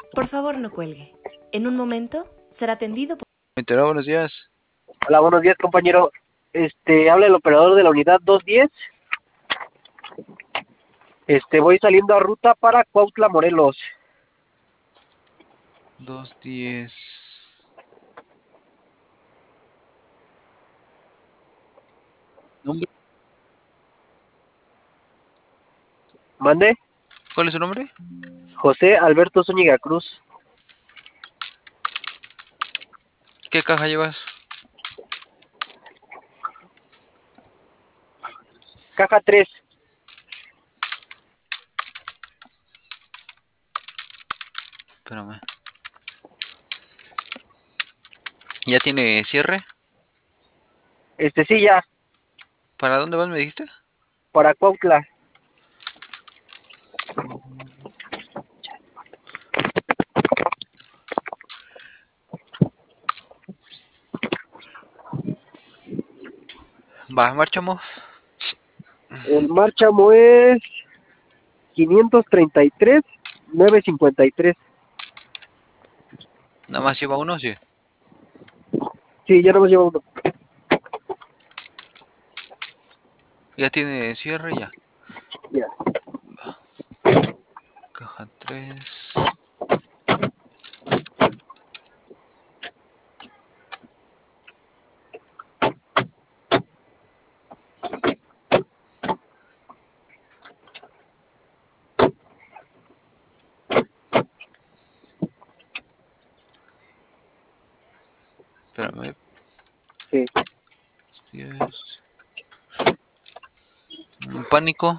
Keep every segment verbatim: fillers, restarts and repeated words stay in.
Por favor, no cuelgue. En un momento será atendido por... Meteoro, buenos días. Hola, buenos días, compañero. Este, habla el operador de la unidad doscientos diez. Este, voy saliendo a ruta para Cuautla, Morelos. Dos diez. ¿Nombre? ¿Mande? ¿Cuál es su nombre? José Alberto Zúñiga Cruz. ¿Qué caja llevas? Caja tres. Espérame. ¿Ya tiene cierre? Este, sí, ya, ¿Para dónde vas, me dijiste? para Cuautla. Va, marchamos. El márchamo es quinientos treinta y tres novecientos cincuenta y tres. Nada más lleva uno, sí. Sí, ya no hemos llevado uno. Ya tiene cierre, ya. Ya. Caja tres. Espérame. Sí. diez. Un pánico.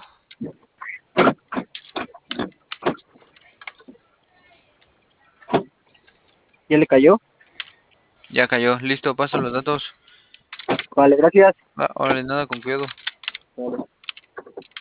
¿Ya le cayó? Ya cayó. Listo, paso los datos. Vale, gracias. Va, órale, nada, con cuidado. Vale.